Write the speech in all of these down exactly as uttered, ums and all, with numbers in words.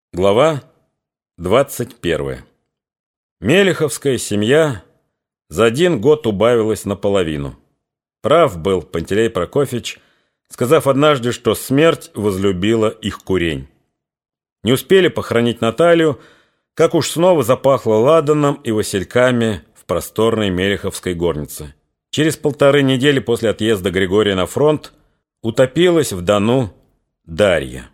Глава двадцать первая. Мелеховская семья за один год убавилась наполовину. Прав был Пантелей Прокофьевич, сказав однажды, что смерть возлюбила их курень. Не успели похоронить Наталью, как уж снова запахло ладаном и васильками в просторной Мелеховской горнице. Через полторы недели после отъезда Григория на фронт утопилась в Дону Дарья.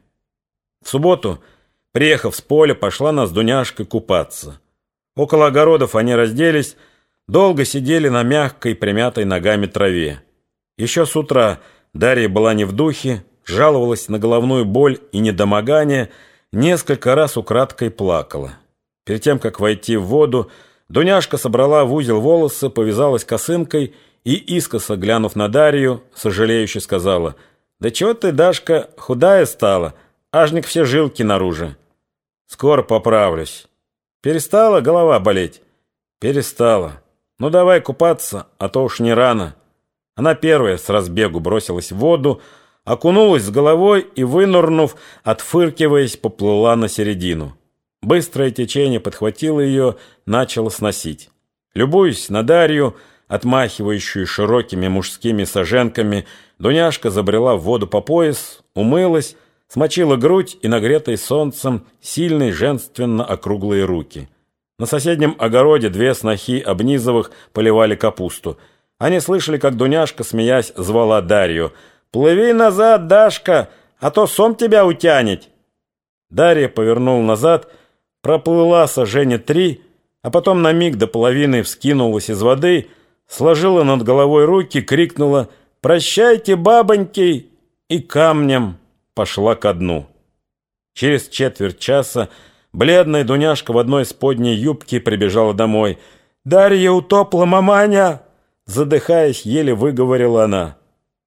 В субботу, приехав с поля, пошла она с Дуняшкой купаться. Около огородов они разделись, долго сидели на мягкой, примятой ногами траве. Еще с утра Дарья была не в духе, жаловалась на головную боль и недомогание, несколько раз украдкой плакала. Перед тем, как войти в воду, Дуняшка собрала в узел волосы, повязалась косынкой и, искоса глянув на Дарью, сожалеюще сказала: «Да чего ты, Дашка, худая стала, ажник все жилки наружу». «Скоро поправлюсь». «Перестала голова болеть?» «Перестала. Ну давай купаться, а то уж не рано». Она первая с разбегу бросилась в воду, окунулась с головой и, вынырнув, отфыркиваясь, поплыла на середину. Быстрое течение подхватило ее, начало сносить. Любуясь на Дарью, отмахивающую широкими мужскими саженками, Дуняшка забрела в воду по пояс, умылась, смочила грудь и нагретые солнцем сильные женственно округлые руки. На соседнем огороде две снохи Обнизовых поливали капусту. Они слышали, как Дуняшка, смеясь, звала Дарью: «Плыви назад, Дашка, а то сом тебя утянет». Дарья повернула назад, проплыла сажени три, а потом на миг до половины вскинулась из воды, сложила над головой руки, крикнула: «Прощайте, бабоньки!» и камнем пошла ко дну. Через четверть часа бледная Дуняшка в одной сподней юбке прибежала домой. «Дарья утопла, маманя!» Задыхаясь, еле выговорила она.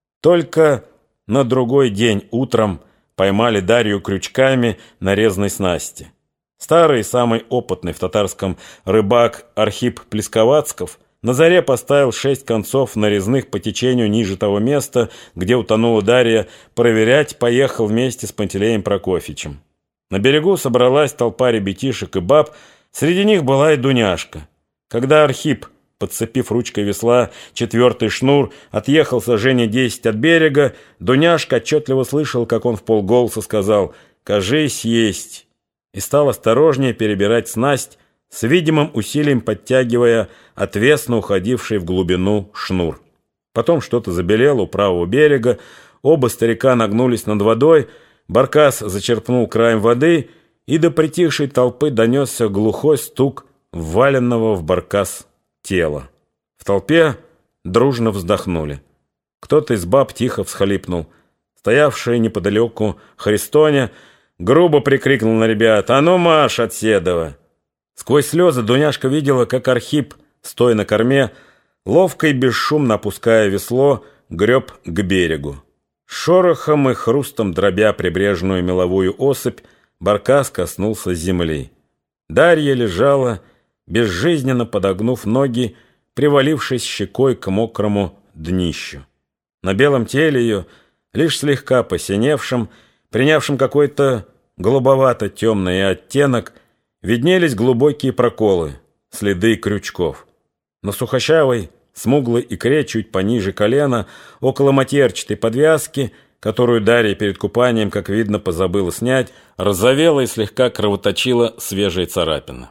Только на другой день утром поймали Дарью крючками на резной снасти. Старый, самый опытный в татарском рыбак Архип Плесковацков на заре поставил шесть концов нарезных по течению ниже того места, где утонула Дарья, проверять поехал вместе с Пантелеем Прокофьевичем. На берегу собралась толпа ребятишек и баб, среди них была и Дуняшка. Когда Архип, подцепив ручкой весла четвертый шнур, отъехал сажени десять от берега, Дуняшка отчетливо слышал, как он вполголоса сказал: «Кажись, есть», и стал осторожнее перебирать снасть, с видимым усилием подтягивая отвесно уходивший в глубину шнур. Потом что-то забелело у правого берега, оба старика нагнулись над водой, баркас зачерпнул краем воды, и до притихшей толпы донесся глухой стук вваленного в баркас тела. В толпе дружно вздохнули. Кто-то из баб тихо всхлипнул. Стоявшая неподалеку Христоня грубо прикрикнул на ребят: «А ну марш от Седова!» Сквозь слезы Дуняшка видела, как Архип, стоя на корме, ловко и бесшумно опуская весло, греб к берегу. Шорохом и хрустом дробя прибрежную меловую осыпь, баркас коснулся земли. Дарья лежала, безжизненно подогнув ноги, привалившись щекой к мокрому днищу. На белом теле ее, лишь слегка посиневшим, принявшим какой-то голубовато-темный оттенок, виднелись глубокие проколы, следы крючков. На сухощавой, смуглой икре чуть пониже колена, около матерчатой подвязки, которую Дарья перед купанием, как видно, позабыла снять, розовела и слегка кровоточила свежая царапина.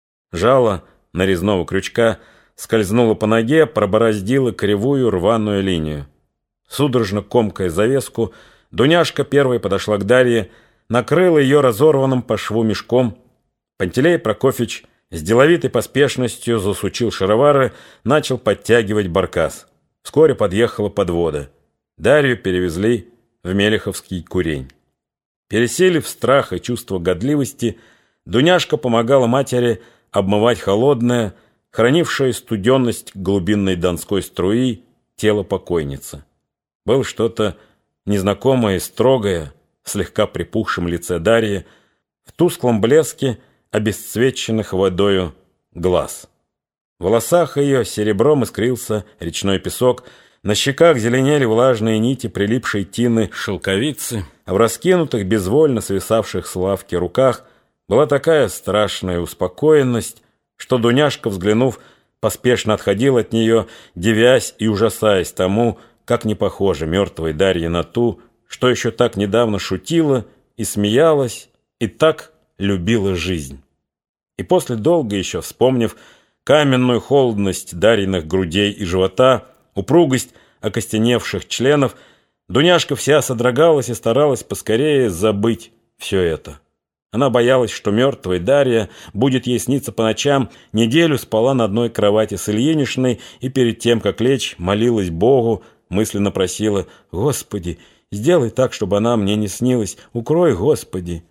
Жало нарезного крючка скользнуло по ноге, пробороздило кривую рваную линию. Судорожно комкая завеску, Дуняшка первой подошла к Дарье, накрыла ее разорванным по шву мешком. Пантелей Прокофьевич с деловитой поспешностью засучил шаровары, начал подтягивать баркас. Вскоре подъехала подвода. Дарью перевезли в Мелеховский курень. Переселив страх и чувство годливости, Дуняшка помогала матери обмывать холодное, хранившее студенность глубинной донской струи, тело покойницы. Было что-то незнакомое и строгое в слегка припухшем лице Дарьи, в тусклом блеске обесцвеченных водою глаз. В волосах ее серебром искрился речной песок, на щеках зеленели влажные нити прилипшей тины шелковицы, а в раскинутых, безвольно свисавших с лавки руках Была такая страшная успокоенность, что Дуняшка, взглянув, поспешно отходил от нее, дивясь и ужасаясь тому, как не похожа мертвая Дарья на ту, что еще так недавно шутила и смеялась, и так любила жизнь. И после долго еще, вспомнив каменную холодность Дарьиных грудей и живота, упругость окостеневших членов, Дуняшка вся содрогалась и старалась поскорее забыть все это. Она боялась, что мертвая Дарья будет ей сниться по ночам, неделю спала на одной кровати с Ильиничной и перед тем, как лечь, молилась Богу, мысленно просила: «Господи, сделай так, чтобы она мне не снилась, укрой, Господи».